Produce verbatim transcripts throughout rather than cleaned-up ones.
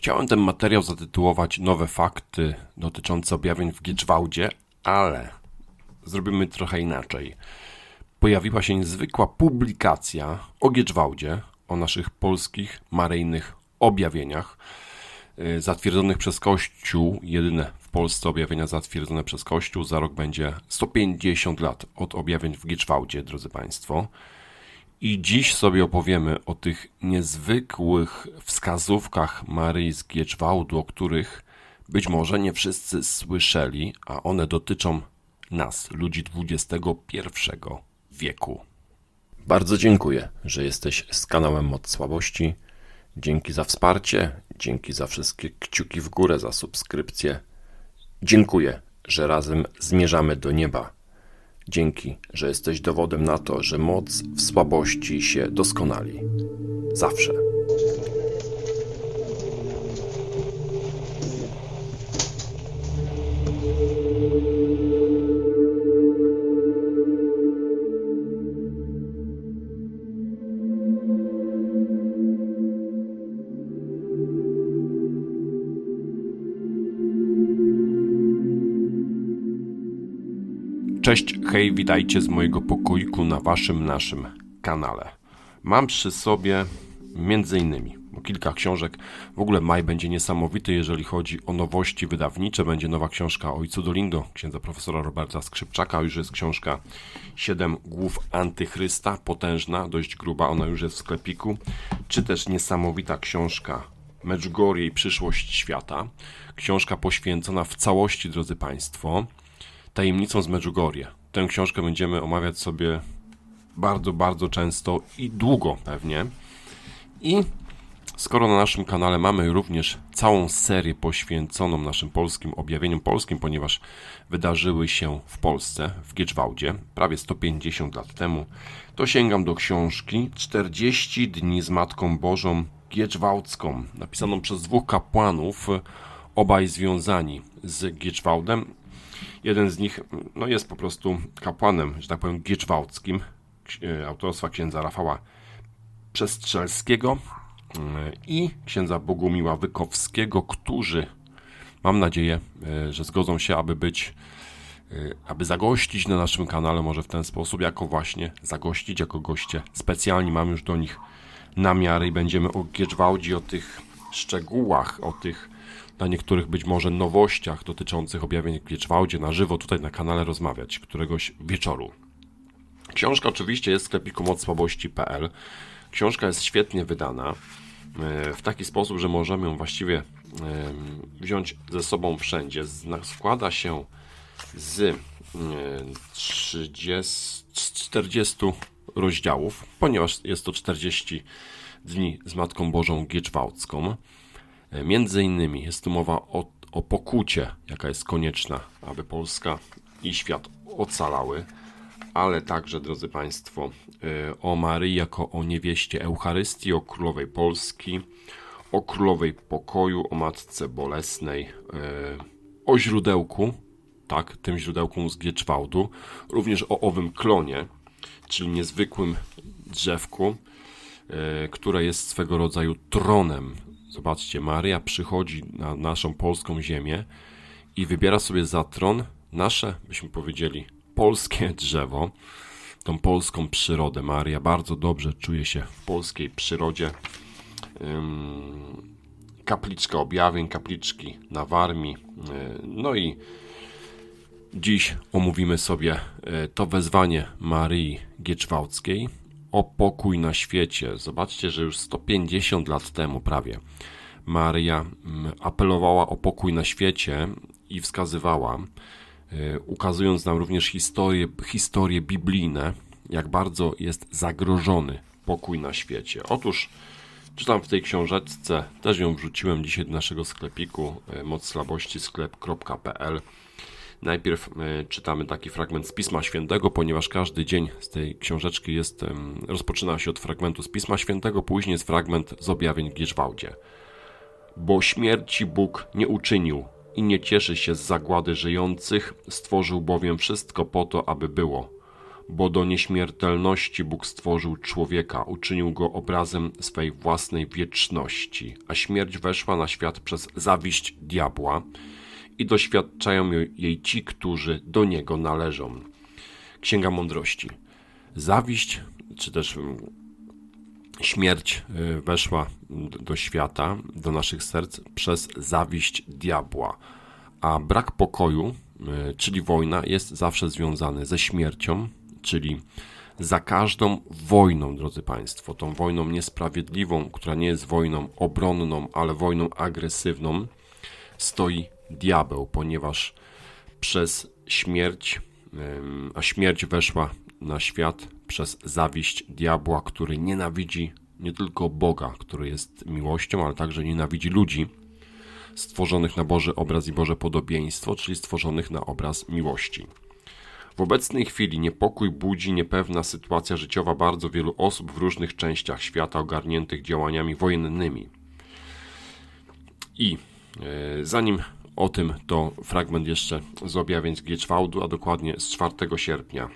Chciałem ten materiał zatytułować Nowe fakty dotyczące objawień w Gieczwałdzie, ale zrobimy trochę inaczej. Pojawiła się niezwykła publikacja o Gieczwałdzie, o naszych polskich maryjnych objawieniach zatwierdzonych przez Kościół, jedyne w Polsce objawienia zatwierdzone przez Kościół. Za rok będzie sto pięćdziesiąt lat od objawień w Gieczwałdzie, drodzy Państwo. I dziś sobie opowiemy o tych niezwykłych wskazówkach Maryi z Gieczwałdu, o których być może nie wszyscy słyszeli, a one dotyczą nas, ludzi dwudziestego pierwszego wieku. Bardzo dziękuję, że jesteś z kanałem Moc Słabości. Dzięki za wsparcie, dzięki za wszystkie kciuki w górę, za subskrypcję. Dziękuję, że razem zmierzamy do nieba. Dzięki, że jesteś dowodem na to, że moc w słabości się doskonali. Zawsze. Cześć, hej, witajcie z mojego pokoiku na waszym, naszym kanale. Mam przy sobie między innymi bo kilka książek. W ogóle maj będzie niesamowity, jeżeli chodzi o nowości wydawnicze. Będzie nowa książka o Ojcu Dolindo, księdza profesora Roberta Skrzypczaka. Już jest książka Siedem głów Antychrysta, potężna, dość gruba, ona już jest w sklepiku. Czy też niesamowita książka Medjugorje i przyszłość świata. Książka poświęcona w całości, drodzy Państwo, tajemnicą z Medjugorje. Tę książkę będziemy omawiać sobie bardzo, bardzo często i długo pewnie. I skoro na naszym kanale mamy również całą serię poświęconą naszym polskim objawieniom polskim, ponieważ wydarzyły się w Polsce, w Gieczwałdzie, prawie sto pięćdziesiąt lat temu, to sięgam do książki czterdzieści dni z Matką Bożą Gieczwałdzką, napisaną przez dwóch kapłanów, obaj związani z Gieczwałdem. Jeden z nich no, jest po prostu kapłanem, że tak powiem, gieczwałdzkim, autorstwa księdza Rafała Przestrzelskiego i księdza Bogumiła Wykowskiego, którzy, mam nadzieję, że zgodzą się, aby być, aby zagościć na naszym kanale, może w ten sposób, jako właśnie zagościć, jako goście specjalni. Mam już do nich namiary i będziemy o Gieczwałdzie, o tych szczegółach, o tych na niektórych być może nowościach dotyczących objawień w Gieczwałdzie na żywo tutaj na kanale rozmawiać któregoś wieczoru. Książka oczywiście jest w sklepiku moc słabości kropka p l. Książka jest świetnie wydana w taki sposób, że możemy ją właściwie wziąć ze sobą wszędzie. Składa się z czterdziestu rozdziałów, ponieważ jest to czterdzieści dni z Matką Bożą Gieczwałdzką. Między innymi jest tu mowa o, o pokucie, jaka jest konieczna, aby Polska i świat ocalały, ale także, drodzy Państwo, o Maryi jako o niewieście Eucharystii, o Królowej Polski, o Królowej Pokoju, o Matce Bolesnej, o źródełku, tak, tym źródełku z Gieczwałdu, również o owym klonie, czyli niezwykłym drzewku, które jest swego rodzaju tronem. Zobaczcie, Maryja przychodzi na naszą polską ziemię i wybiera sobie za tron nasze, byśmy powiedzieli, polskie drzewo, tą polską przyrodę. Maryja bardzo dobrze czuje się w polskiej przyrodzie. Kapliczka objawień, kapliczki na Warmii. No i dziś omówimy sobie to wezwanie Maryi Gieczwałdzkiej o pokój na świecie. Zobaczcie, że już sto pięćdziesiąt lat temu prawie Maryja apelowała o pokój na świecie i wskazywała, ukazując nam również historie, historie biblijne, jak bardzo jest zagrożony pokój na świecie. Otóż czytam w tej książeczce, też ją wrzuciłem dzisiaj do naszego sklepiku moc słabości sklep kropka p l. Najpierw czytamy taki fragment z Pisma Świętego, ponieważ każdy dzień z tej książeczki jest, rozpoczyna się od fragmentu z Pisma Świętego, później jest fragment z objawień w Gieczwałdzie. Bo śmierci Bóg nie uczynił i nie cieszy się z zagłady żyjących, stworzył bowiem wszystko po to, aby było. bo do nieśmiertelności Bóg stworzył człowieka, uczynił go obrazem swej własnej wieczności, a śmierć weszła na świat przez zawiść diabła i doświadczają jej ci, którzy do niego należą. Księga Mądrości. Zawiść, czy też śmierć weszła do świata, do naszych serc przez zawiść diabła, a brak pokoju, czyli wojna, jest zawsze związany ze śmiercią, czyli za każdą wojną, drodzy Państwo, tą wojną niesprawiedliwą, która nie jest wojną obronną, ale wojną agresywną, stoi diabeł, ponieważ przez śmierć, a śmierć weszła na świat przez zawiść diabła, który nienawidzi nie tylko Boga, który jest miłością, ale także nienawidzi ludzi stworzonych na Boży obraz i Boże podobieństwo, czyli stworzonych na obraz miłości. W obecnej chwili niepokój budzi niepewna sytuacja życiowa bardzo wielu osób w różnych częściach świata ogarniętych działaniami wojennymi. I e, zanim o tym, to fragment jeszcze z objawień z Gieczwałdu, a dokładnie z czwartego sierpnia.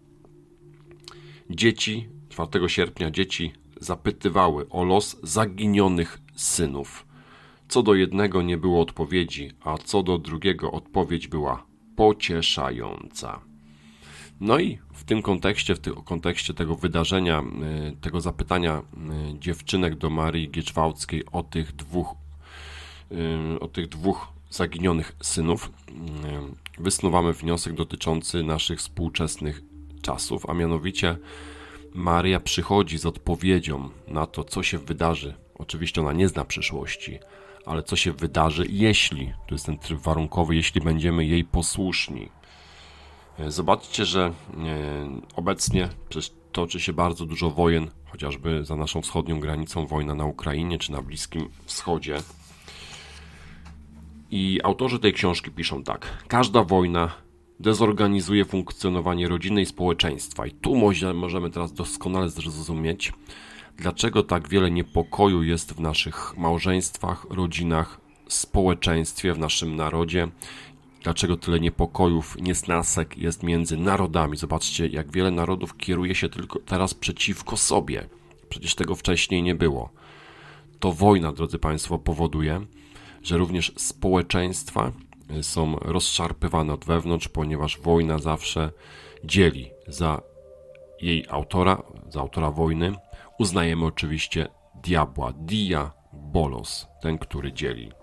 Dzieci, czwartego sierpnia dzieci zapytywały o los zaginionych synów. Co do jednego nie było odpowiedzi, a co do drugiego odpowiedź była pocieszająca. No i w tym kontekście, w tym kontekście tego wydarzenia, tego zapytania dziewczynek do Marii Gieczwałdzkiej o tych dwóch, o tych dwóch zaginionych synów, wysnuwamy wniosek dotyczący naszych współczesnych czasów, a mianowicie Maria przychodzi z odpowiedzią na to, co się wydarzy. Oczywiście ona nie zna przyszłości, ale co się wydarzy, jeśli, to jest ten tryb warunkowy, jeśli będziemy jej posłuszni. Zobaczcie, że obecnie toczy się bardzo dużo wojen, chociażby za naszą wschodnią granicą, wojna na Ukrainie czy na Bliskim Wschodzie. I autorzy tej książki piszą tak: każda wojna dezorganizuje funkcjonowanie rodziny i społeczeństwa. I tu możemy teraz doskonale zrozumieć, dlaczego tak wiele niepokoju jest w naszych małżeństwach, rodzinach, społeczeństwie, w naszym narodzie. Dlaczego tyle niepokojów, niesnasek jest między narodami. Zobaczcie, jak wiele narodów kieruje się tylko teraz przeciwko sobie. Przecież tego wcześniej nie było. To wojna, drodzy Państwo, powoduje, że również społeczeństwa są rozszarpywane od wewnątrz, ponieważ wojna zawsze dzieli. Za jej autora, za autora wojny uznajemy oczywiście diabła, diabolos, ten, który dzieli.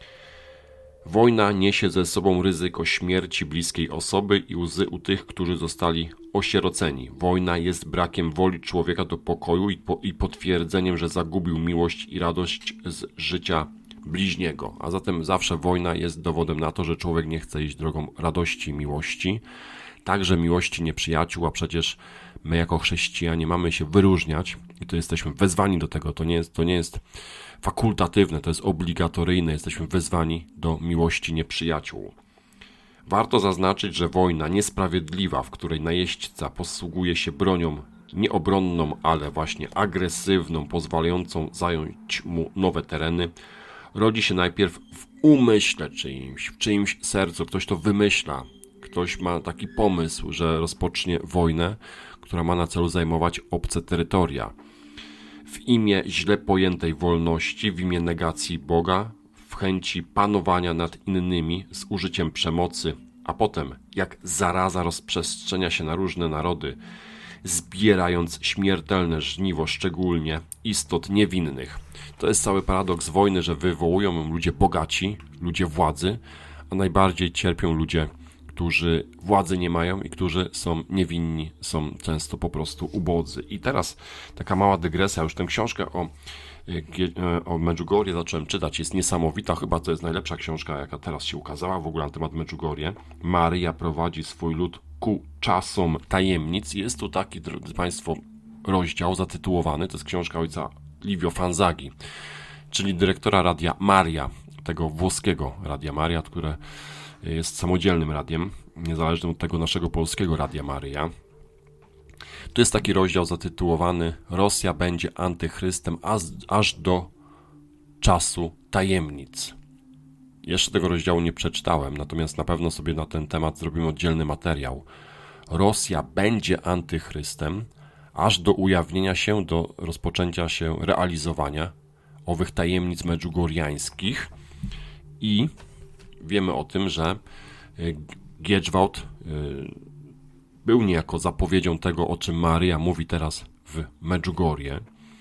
Wojna niesie ze sobą ryzyko śmierci bliskiej osoby i łzy u tych, którzy zostali osieroceni. Wojna jest brakiem woli człowieka do pokoju i, po, i potwierdzeniem, że zagubił miłość i radość z życia bliźniego. A zatem zawsze wojna jest dowodem na to, że człowiek nie chce iść drogą radości i miłości, także miłości nieprzyjaciół, a przecież my jako chrześcijanie mamy się wyróżniać i to jesteśmy wezwani do tego. To nie jest, to nie jest fakultatywne, to jest obligatoryjne. Jesteśmy wezwani do miłości nieprzyjaciół. Warto zaznaczyć, że wojna niesprawiedliwa, w której najeźdźca posługuje się bronią nieobronną, ale właśnie agresywną, pozwalającą zająć mu nowe tereny, rodzi się najpierw w umyśle czyimś, w czyimś sercu. Ktoś to wymyśla. Ktoś ma taki pomysł, że rozpocznie wojnę, która ma na celu zajmować obce terytoria. W imię źle pojętej wolności, w imię negacji Boga, w chęci panowania nad innymi z użyciem przemocy, a potem, jak zaraza rozprzestrzenia się na różne narody, zbierając śmiertelne żniwo, szczególnie istot niewinnych. To jest cały paradoks wojny, że wywołują ją ludzie bogaci, ludzie władzy, a najbardziej cierpią ludzie, którzy władzy nie mają i którzy są niewinni, są często po prostu ubodzy. I teraz taka mała dygresja, już tę książkę o, o Medjugorje zacząłem czytać, jest niesamowita, chyba to jest najlepsza książka, jaka teraz się ukazała w ogóle na temat Medjugorje. Maryja prowadzi swój lud ku czasom tajemnic. Jest tu taki, drodzy Państwo, rozdział zatytułowany, to jest książka ojca Livio Fanzagi, czyli dyrektora Radia Maria, tego włoskiego Radia Maria, które jest samodzielnym radiem, niezależnym od tego naszego polskiego Radia Maryja. Tu jest taki rozdział zatytułowany Rosja będzie antychrystem aż, aż do czasu tajemnic. Jeszcze tego rozdziału nie przeczytałem, natomiast na pewno sobie na ten temat zrobimy oddzielny materiał. Rosja będzie antychrystem, aż do ujawnienia się, do rozpoczęcia się realizowania owych tajemnic medjugorjańskich. I wiemy o tym, że Giedżwałd był niejako zapowiedzią tego, o czym Maryja mówi teraz w Medjugorje,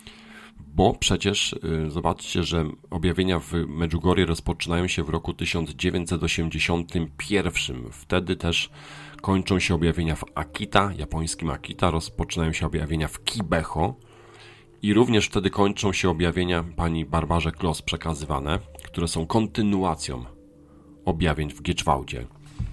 bo przecież zobaczcie, że objawienia w Medjugorje rozpoczynają się w roku tysiąc dziewięćset osiemdziesiątym pierwszym. Wtedy też kończą się objawienia w Akita, japońskim Akita, rozpoczynają się objawienia w Kibeho i również wtedy kończą się objawienia pani Barbarze Kloss przekazywane, które są kontynuacją objawień w Giedżwałdzie.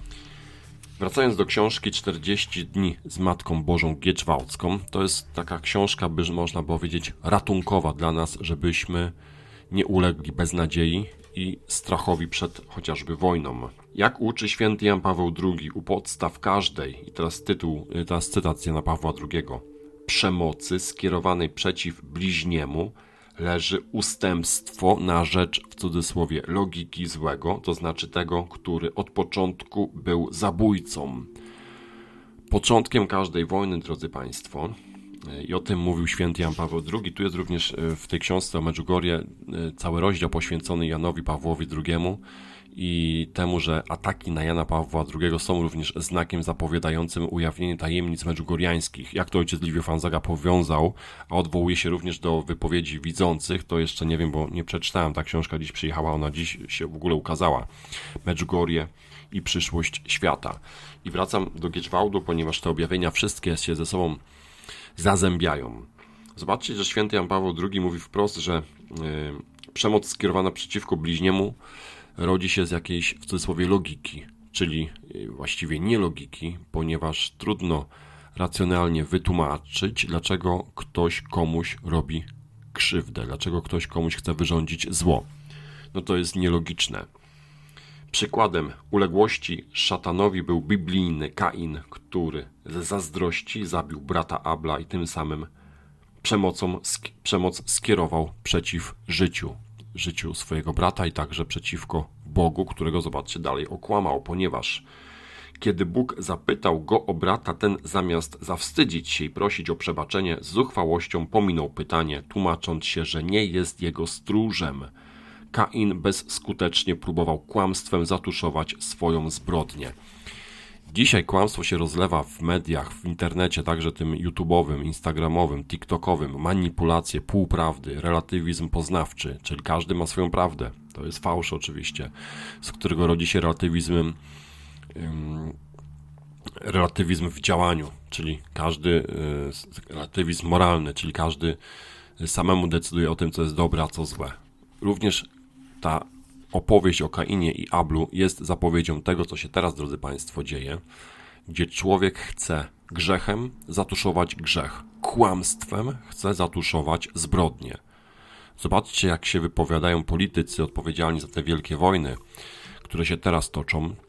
Wracając do książki czterdzieści dni z Matką Bożą Giedżwałdzką, to jest taka książka, by można powiedzieć, ratunkowa dla nas, żebyśmy nie ulegli beznadziei i strachowi przed chociażby wojną. Jak uczy święty Jan Paweł drugi, u podstaw każdej, i teraz tytuł, teraz cytat z Jana Pawła drugiego, przemocy skierowanej przeciw bliźniemu leży ustępstwo na rzecz, w cudzysłowie, logiki złego, to znaczy tego, który od początku był zabójcą. Początkiem każdej wojny, drodzy Państwo, i o tym mówił święty Jan Paweł drugi, tu jest również w tej książce o Medjugorje cały rozdział poświęcony Janowi Pawłowi drugiemu i temu, że ataki na Jana Pawła drugiego są również znakiem zapowiadającym ujawnienie tajemnic medjugorjańskich. Jak to ojciec Liwio Fanzaga powiązał, a odwołuje się również do wypowiedzi widzących, to jeszcze nie wiem, bo nie przeczytałem, ta książka dziś przyjechała, ona dziś się w ogóle ukazała. Medjugorje i przyszłość świata. I wracam do Giedżwałdu, ponieważ te objawienia wszystkie się ze sobą zazębiają. Zobaczcie, że święty Jan Paweł drugi mówi wprost, że yy, przemoc skierowana przeciwko bliźniemu rodzi się z jakiejś, w cudzysłowie, logiki, czyli właściwie nie logiki, ponieważ trudno racjonalnie wytłumaczyć, dlaczego ktoś komuś robi krzywdę, dlaczego ktoś komuś chce wyrządzić zło. No to jest nielogiczne. Przykładem uległości szatanowi był biblijny Kain, który ze zazdrości zabił brata Abla i tym samym przemocą, przemoc skierował przeciw życiu. życiu swojego brata i także przeciwko Bogu, którego, zobaczcie, dalej okłamał, ponieważ kiedy Bóg zapytał go o brata, ten zamiast zawstydzić się i prosić o przebaczenie, z zuchwałością pominął pytanie, tłumacząc się, że nie jest jego stróżem. Kain bezskutecznie próbował kłamstwem zatuszować swoją zbrodnię. Dzisiaj kłamstwo się rozlewa w mediach, w internecie, także tym YouTube'owym, instagramowym, tiktokowym, manipulacje, półprawdy, relatywizm poznawczy, czyli każdy ma swoją prawdę. To jest fałsz oczywiście, z którego rodzi się relatywizm, um, relatywizm w działaniu, czyli każdy, y, relatywizm moralny, czyli każdy samemu decyduje o tym, co jest dobre, a co złe. Również ta opowieść o Kainie i Ablu jest zapowiedzią tego, co się teraz, drodzy Państwo, dzieje, gdzie człowiek chce grzechem zatuszować grzech, kłamstwem chce zatuszować zbrodnię. Zobaczcie, jak się wypowiadają politycy odpowiedzialni za te wielkie wojny, które się teraz toczą. Um,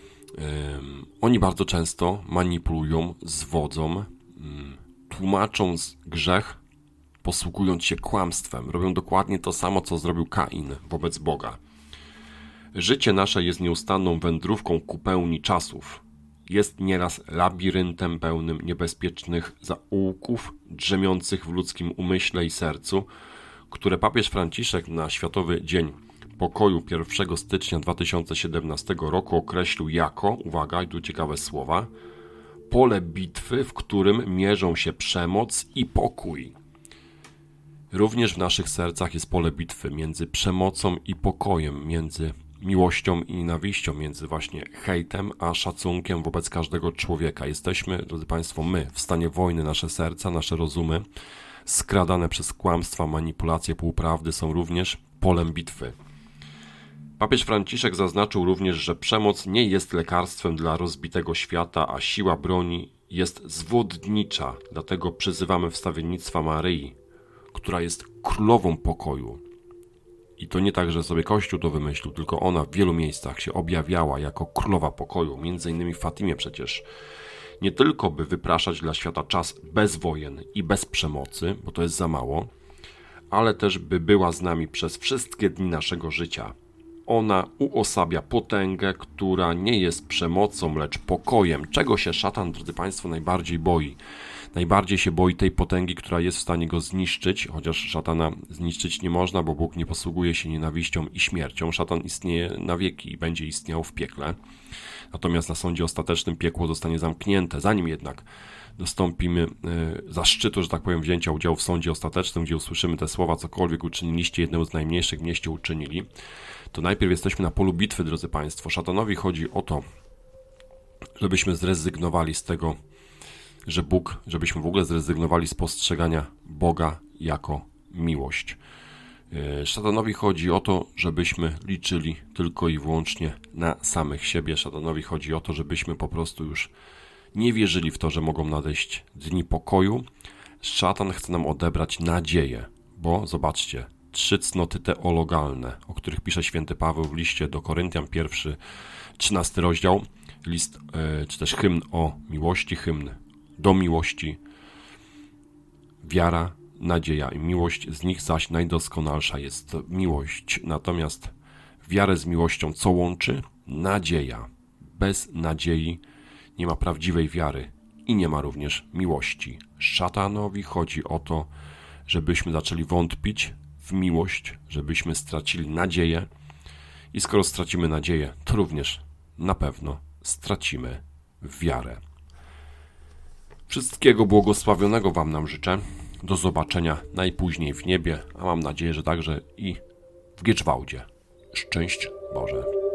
oni bardzo często manipulują, zwodzą, um, tłumaczą grzech, posługując się kłamstwem. Robią dokładnie to samo, co zrobił Kain wobec Boga. Życie nasze jest nieustanną wędrówką ku pełni czasów. Jest nieraz labiryntem pełnym niebezpiecznych zaułków, drzemiących w ludzkim umyśle i sercu, które papież Franciszek na Światowy Dzień Pokoju pierwszego stycznia dwa tysiące siedemnastego roku określił jako, uwaga, i tu ciekawe słowa, pole bitwy, w którym mierzą się przemoc i pokój. Również w naszych sercach jest pole bitwy między przemocą i pokojem, między miłością i nienawiścią, między właśnie hejtem a szacunkiem wobec każdego człowieka. Jesteśmy, drodzy Państwo, my w stanie wojny, nasze serca, nasze rozumy, skradane przez kłamstwa, manipulacje, półprawdy są również polem bitwy. Papież Franciszek zaznaczył również, że przemoc nie jest lekarstwem dla rozbitego świata, a siła broni jest zwodnicza, dlatego przyzywamy wstawiennictwa Maryi, która jest królową pokoju. I to nie tak, że sobie Kościół to wymyślił, tylko ona w wielu miejscach się objawiała jako królowa pokoju, między innymi w Fatimie przecież. Nie tylko by wypraszać dla świata czas bez wojen i bez przemocy, bo to jest za mało, ale też by była z nami przez wszystkie dni naszego życia. ona uosabia potęgę, która nie jest przemocą, lecz pokojem. Czego się szatan, drodzy Państwo, najbardziej boi? Najbardziej się boi tej potęgi, która jest w stanie go zniszczyć, chociaż szatana zniszczyć nie można, bo Bóg nie posługuje się nienawiścią i śmiercią. Szatan istnieje na wieki i będzie istniał w piekle. Natomiast na sądzie ostatecznym piekło zostanie zamknięte. Zanim jednak dostąpimy y, zaszczytu, że tak powiem, wzięcia udziału w sądzie ostatecznym, gdzie usłyszymy te słowa, cokolwiek uczyniliście jednemu z najmniejszych mieście uczynili, to najpierw jesteśmy na polu bitwy, drodzy Państwo. Szatanowi chodzi o to, żebyśmy zrezygnowali z tego, że Bóg, żebyśmy w ogóle zrezygnowali z postrzegania Boga jako miłość. Szatanowi chodzi o to, żebyśmy liczyli tylko i wyłącznie na samych siebie. Szatanowi chodzi o to, żebyśmy po prostu już nie wierzyli w to, że mogą nadejść dni pokoju. Szatan chce nam odebrać nadzieję, bo zobaczcie, trzy cnoty teologalne, o których pisze święty Paweł w liście do Koryntian, pierwszy, trzynasty rozdział, list, czy też hymn o miłości, hymn do miłości, wiara, nadzieja i miłość, z nich zaś najdoskonalsza jest miłość. Natomiast wiarę z miłością co łączy? Nadzieja. Bez nadziei nie ma prawdziwej wiary i nie ma również miłości. Szatanowi chodzi o to, żebyśmy zaczęli wątpić w miłość, żebyśmy stracili nadzieję i skoro stracimy nadzieję, to również na pewno stracimy wiarę. Wszystkiego błogosławionego Wam nam życzę. Do zobaczenia najpóźniej w niebie, a mam nadzieję, że także i w Gieczwałdzie. Szczęść Boże.